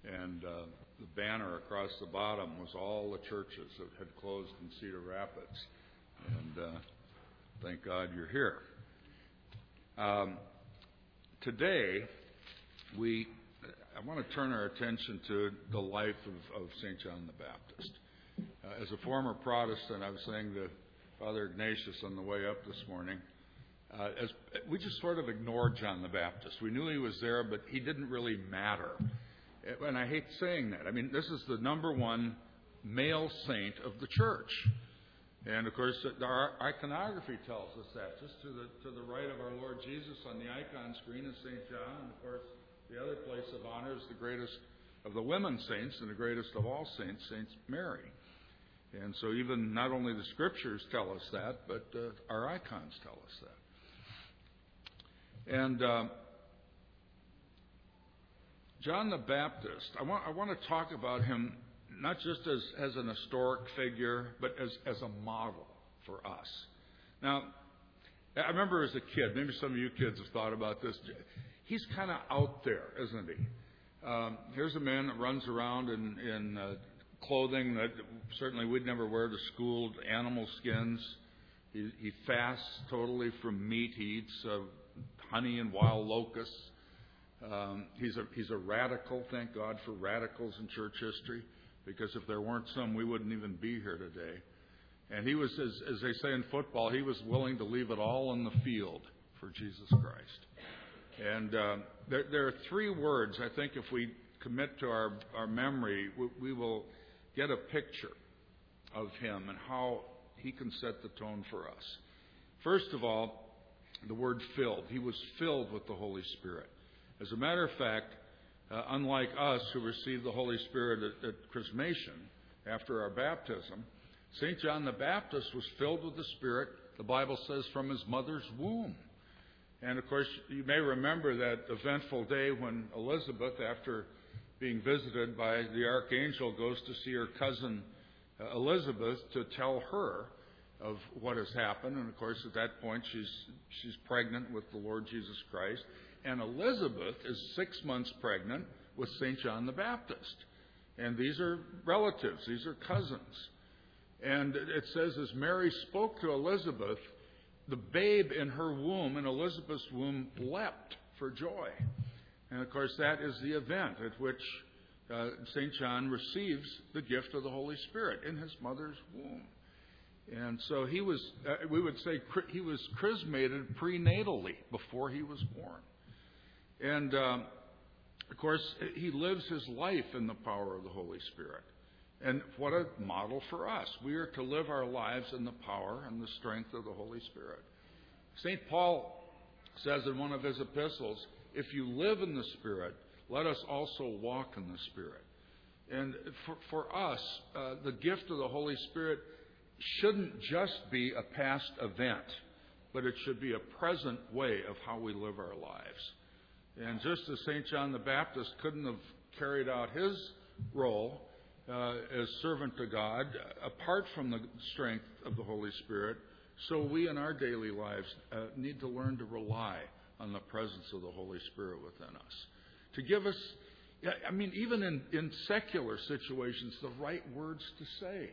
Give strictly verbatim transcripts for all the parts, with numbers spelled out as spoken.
and uh, the banner across the bottom was all the churches that had closed in Cedar Rapids. And uh, thank God you're here. Um, today, we I want to turn our attention to the life of, of Saint John the Baptist. Uh, as a former Protestant, I was saying to Father Ignatius on the way up this morning, uh, as we just sort of ignored John the Baptist. We knew he was there, but he didn't really matter. And I hate saying that. I mean, this is the number one male saint of the church. And, of course, our iconography tells us that. Just to the to the right of our Lord Jesus on the icon screen is Saint John. And, of course, the other place of honor is the greatest of the women saints and the greatest of all saints, Saint Mary. And so even not only the Scriptures tell us that, but uh, our icons tell us that. And uh, John the Baptist, I want I want to talk about him not just as, as an historic figure, but as, as a model for us. Now, I remember as a kid, maybe some of you kids have thought about this, he's kind of out there, isn't he? Um, here's a man that runs around in, in uh, clothing that certainly we'd never wear to school, animal skins. He, he fasts totally from meat. He eats uh, honey and wild locusts. Um, he's a he's a radical. Thank God for radicals in church history, because if there weren't some, we wouldn't even be here today. And he was, as, as they say in football, he was willing to leave it all on the field for Jesus Christ. And uh, there, there are three words, I think, if we commit to our, our memory, we, we will get a picture of him and how he can set the tone for us. First of all, the word filled. He was filled with the Holy Spirit. As a matter of fact, uh, unlike us who received the Holy Spirit at, at Chrismation after our baptism, Saint John the Baptist was filled with the Spirit, the Bible says, from his mother's womb. And, of course, you may remember that eventful day when Elizabeth, after being visited by the archangel, goes to see her cousin uh, Elizabeth to tell her of what has happened. And, of course, at that point, she's she's pregnant with the Lord Jesus Christ. And Elizabeth is six months pregnant with Saint John the Baptist. And these are relatives. These are cousins. And it says, as Mary spoke to Elizabeth, the babe in her womb, in Elizabeth's womb, leapt for joy. And, of course, that is the event at which uh, Saint John receives the gift of the Holy Spirit in his mother's womb. And so he was, uh, we would say, he was chrismated prenatally before he was born. And, um, of course, he lives his life in the power of the Holy Spirit. And what a model for us. We are to live our lives in the power and the strength of the Holy Spirit. Saint Paul says in one of his epistles, if you live in the Spirit, let us also walk in the Spirit. And for, for us, uh, the gift of the Holy Spirit shouldn't just be a past event, but it should be a present way of how we live our lives. And just as Saint John the Baptist couldn't have carried out his role uh, as servant to God apart from the strength of the Holy Spirit, so we in our daily lives uh, need to learn to rely on the presence of the Holy Spirit within us. To give us, I mean, even in, in secular situations, the right words to say.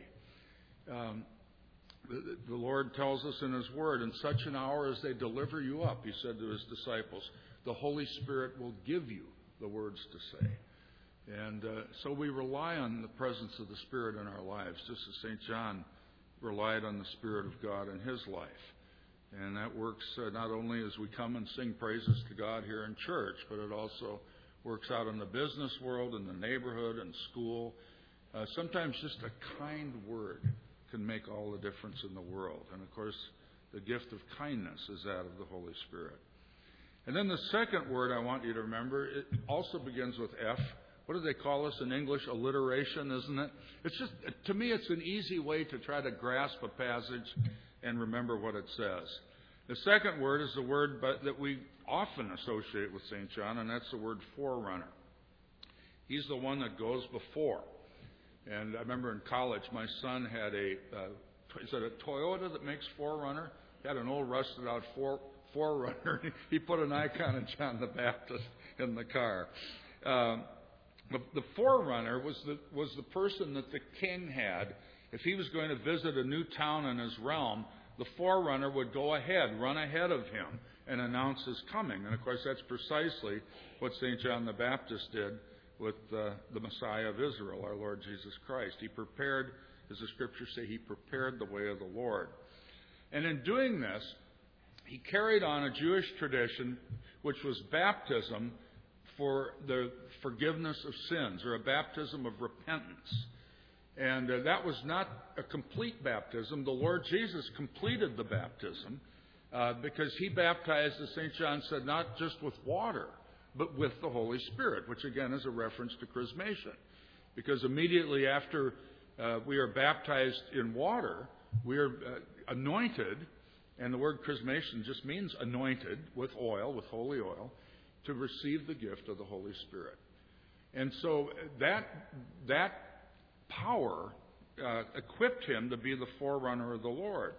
Um, the, the Lord tells us in His Word, in such an hour as they deliver you up, He said to His disciples, the Holy Spirit will give you the words to say. And uh, so we rely on the presence of the Spirit in our lives, just as Saint John relied on the Spirit of God in his life. And that works uh, not only as we come and sing praises to God here in church, but it also works out in the business world, in the neighborhood, and school. Uh, sometimes just a kind word can make all the difference in the world. And, of course, the gift of kindness is that of the Holy Spirit. And then the second word I want you to remember, it also begins with F. What do they call this in English? Alliteration, isn't it? It's just, to me, it's an easy way to try to grasp a passage and remember what it says. The second word is the word that we often associate with Saint John, and that's the word forerunner. He's the one that goes before. And I remember in college, my son had a, uh, is it a Toyota that makes Forerunner? He had an old rusted out for, Forerunner. He put an icon of John the Baptist in the car. Um, The, the forerunner was the, was the person that the king had. If he was going to visit a new town in his realm, the forerunner would go ahead, run ahead of him, and announce his coming. And of course, that's precisely what Saint John the Baptist did with uh, the Messiah of Israel, our Lord Jesus Christ. He prepared, as the Scriptures say, he prepared the way of the Lord. And in doing this, he carried on a Jewish tradition, which was baptism for the forgiveness of sins, or a baptism of repentance. And uh, that was not a complete baptism. The Lord Jesus completed the baptism uh, because he baptized, as Saint John said, not just with water, but with the Holy Spirit, which again is a reference to chrismation. Because immediately after uh, we are baptized in water, we are uh, anointed, and the word chrismation just means anointed with oil, with holy oil, to receive the gift of the Holy Spirit. And so that that power uh, equipped him to be the forerunner of the Lord.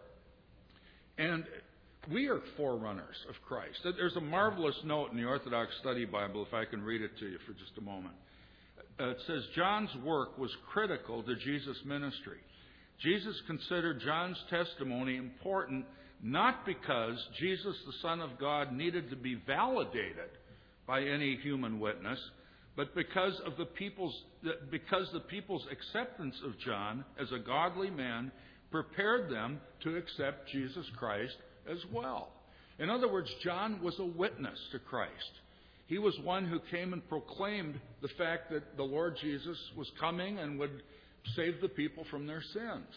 And we are forerunners of Christ. There's a marvelous note in the Orthodox Study Bible, if I can read it to you for just a moment. Uh, it says, John's work was critical to Jesus' ministry. Jesus considered John's testimony important not because Jesus, the Son of God, needed to be validated by any human witness, but because of the people's because the people's acceptance of John as a godly man prepared them to accept Jesus Christ as well. In other words, John was a witness to Christ. He was one who came and proclaimed the fact that the Lord Jesus was coming and would save the people from their sins.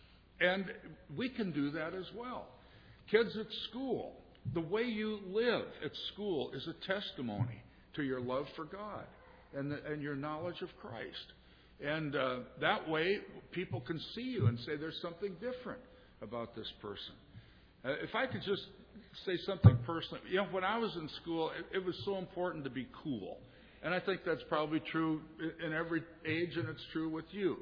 And we can do that as well. Kids at school, the way you live at school is a testimony to your love for God and, the, and your knowledge of Christ. And uh, that way, people can see you and say there's something different about this person. Uh, if I could just say something personally, you know, when I was in school, it, it was so important to be cool. And I think that's probably true in every age, and it's true with you.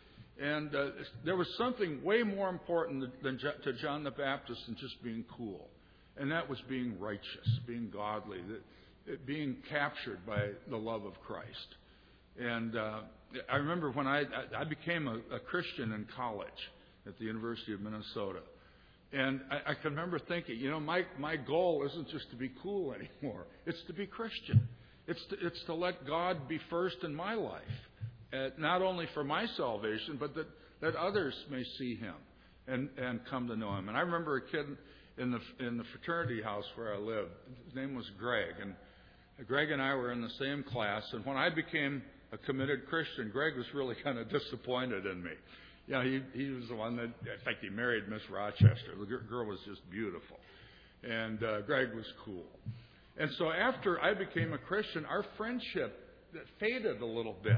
And uh, there was something way more important than to John the Baptist than just being cool. And that was being righteous, being godly, being captured by the love of Christ. And uh, I remember when I, I became a, a Christian in college at the University of Minnesota. And I, I can remember thinking, you know, my, my goal isn't just to be cool anymore. It's to be Christian. It's to, it's to let God be first in my life. Uh, not only for my salvation, but that, that others may see him and, and come to know him. And I remember a kid in the in the fraternity house where I lived. His name was Greg. And Greg and I were in the same class. And when I became a committed Christian, Greg was really kind of disappointed in me. You know, he, he was the one that, in fact, he married Miss Rochester. The girl was just beautiful. And uh, Greg was cool. And so after I became a Christian, our friendship faded a little bit.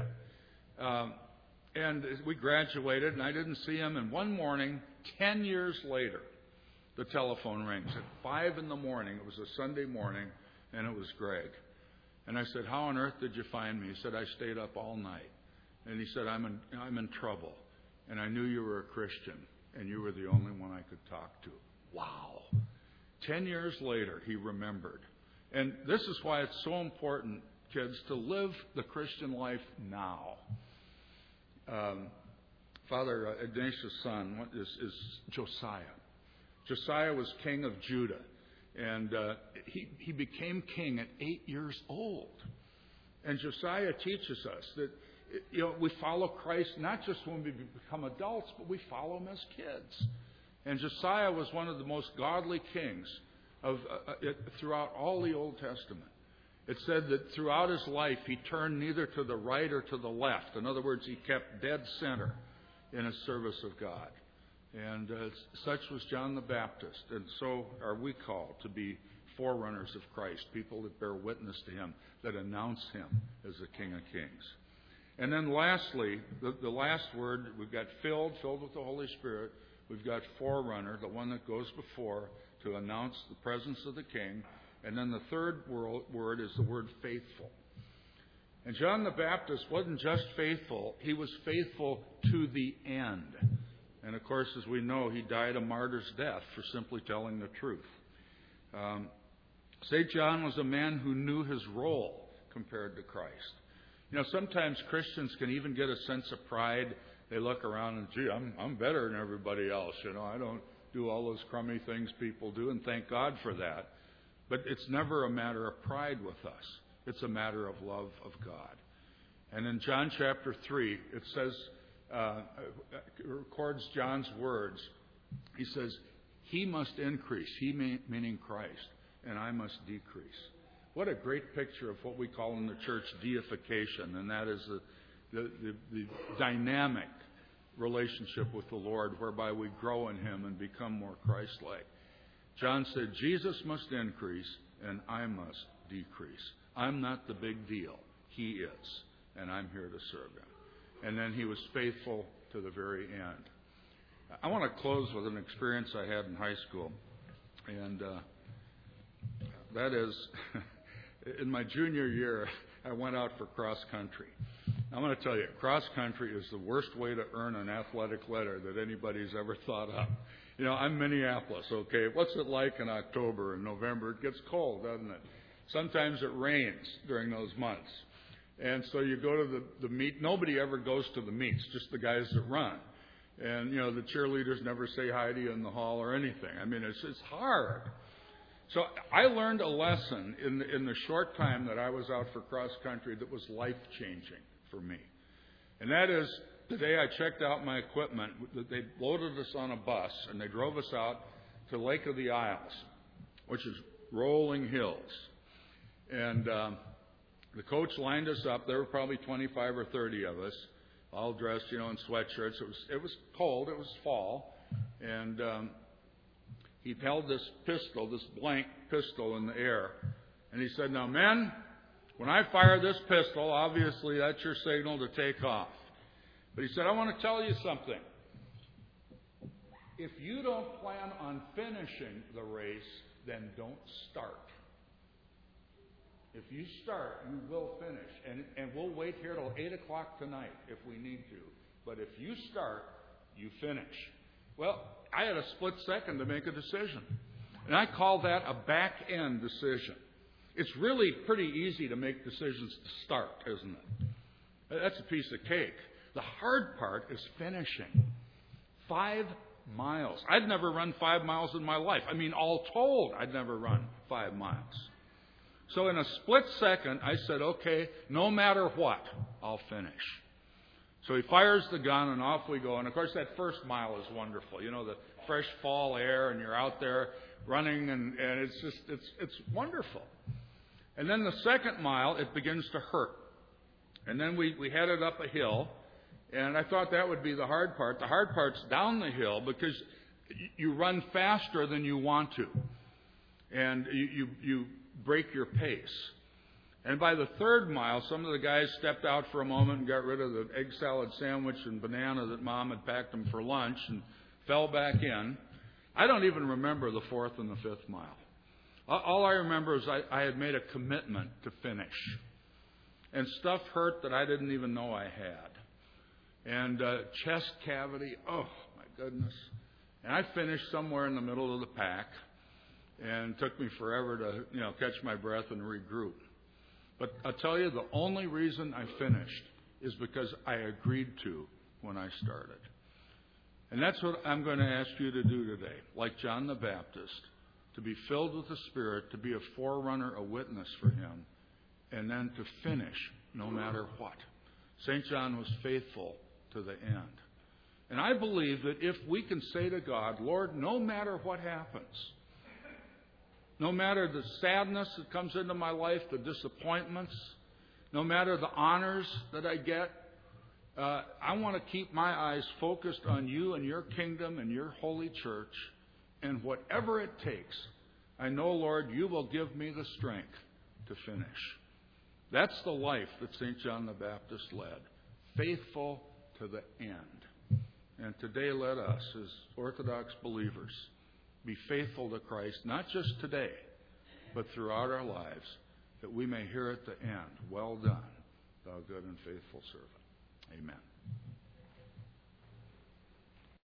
Um, and we graduated, and I didn't see him. And one morning, ten years later, the telephone rings at five in the morning. It was a Sunday morning, and it was Greg. And I said, "How on earth did you find me?" He said, "I stayed up all night." And he said, "I'm in, I'm in trouble. And I knew you were a Christian, and you were the only one I could talk to." Wow. Ten years later, he remembered. And this is why it's so important, kids, to live the Christian life now. Um, Father uh, Ignatius' son what is, is Josiah. Josiah was king of Judah, and uh, he, he became king at eight years old. And Josiah teaches us that, you know, we follow Christ not just when we become adults, but we follow him as kids. And Josiah was one of the most godly kings of uh, it, throughout all the Old Testament. It said that throughout his life, he turned neither to the right or to the left. In other words, he kept dead center in his service of God. And uh, such was John the Baptist. And so are we called to be forerunners of Christ, people that bear witness to him, that announce him as the King of Kings. And then lastly, the, the last word, we've got filled, filled with the Holy Spirit. We've got forerunner, the one that goes before to announce the presence of the King. And then the third word is the word faithful. And John the Baptist wasn't just faithful, he was faithful to the end. And of course, as we know, he died a martyr's death for simply telling the truth. Um, Saint John was a man who knew his role compared to Christ. You know, sometimes Christians can even get a sense of pride. They look around and, gee, I'm, I'm better than everybody else. You know, I don't do all those crummy things people do, and thank God for that. But it's never a matter of pride with us. It's a matter of love of God. And in John chapter three, it says, uh, it records John's words. He says, he must increase, he meaning Christ, and I must decrease. What a great picture of what we call in the church deification, and that is the, the, the, the dynamic relationship with the Lord whereby we grow in him and become more Christ-like. John said, Jesus must increase and I must decrease. I'm not the big deal. He is, and I'm here to serve him. And then he was faithful to the very end. I want to close with an experience I had in high school, and uh, that is, in my junior year, I went out for cross country. I'm going to tell you, cross country is the worst way to earn an athletic letter that anybody's ever thought of. You know, I'm Minneapolis, okay? What's it like in October and November? It gets cold, doesn't it? Sometimes it rains during those months. And so you go to the, the meet. Nobody ever goes to the meets, just the guys that run. And, you know, the cheerleaders never say hi to you in the hall or anything. I mean, it's, it's hard. So I learned a lesson in the, in the short time that I was out for cross country that was life-changing for me. And that is, today I checked out my equipment. They loaded us on a bus, and they drove us out to Lake of the Isles, which is rolling hills. And um, the coach lined us up. There were probably twenty-five or thirty of us, all dressed, you know, in sweatshirts. It was it was cold. It was fall. And um, he held this pistol, this blank pistol in the air. And he said, now, men, when I fire this pistol, obviously that's your signal to take off. But he said, I want to tell you something. If you don't plan on finishing the race, then don't start. If you start, you will finish. And, and we'll wait here till eight o'clock tonight if we need to. But if you start, you finish. Well, I had a split second to make a decision. And I call that a back-end decision. It's really pretty easy to make decisions to start, isn't it? That's a piece of cake. The hard part is finishing. Five miles. I'd never run five miles in my life. I mean, all told, I'd never run five miles. So in a split second, I said, okay, no matter what, I'll finish. So he fires the gun, and off we go. And, of course, that first mile is wonderful. You know, the fresh fall air, and you're out there running, and, and it's just, it's it's wonderful. And then the second mile, it begins to hurt. And then we, we headed up a hill, and I thought that would be the hard part. The hard part's down the hill because you run faster than you want to. And you, you, you break your pace. And by the third mile, some of the guys stepped out for a moment and got rid of the egg salad sandwich and banana that Mom had packed them for lunch and fell back in. I don't even remember the fourth and the fifth mile. All I remember is I, I had made a commitment to finish. And stuff hurt that I didn't even know I had. And uh, chest cavity, oh my goodness. And I finished somewhere in the middle of the pack. And it took me forever to, you know, catch my breath and regroup. But I'll tell you, the only reason I finished is because I agreed to when I started. And that's what I'm going to ask you to do today, like John the Baptist, to be filled with the Spirit, to be a forerunner, a witness for Him, and then to finish no matter what. Saint John was faithful to the end. And I believe that if we can say to God, Lord, no matter what happens, no matter the sadness that comes into my life, the disappointments, no matter the honors that I get, uh, I want to keep my eyes focused on you and your kingdom and your holy church. And whatever it takes, I know, Lord, you will give me the strength to finish. That's the life that Saint John the Baptist led, faithful to the end. And today let us, as Orthodox believers, be faithful to Christ, not just today, but throughout our lives, that we may hear at the end, well done, thou good and faithful servant. Amen.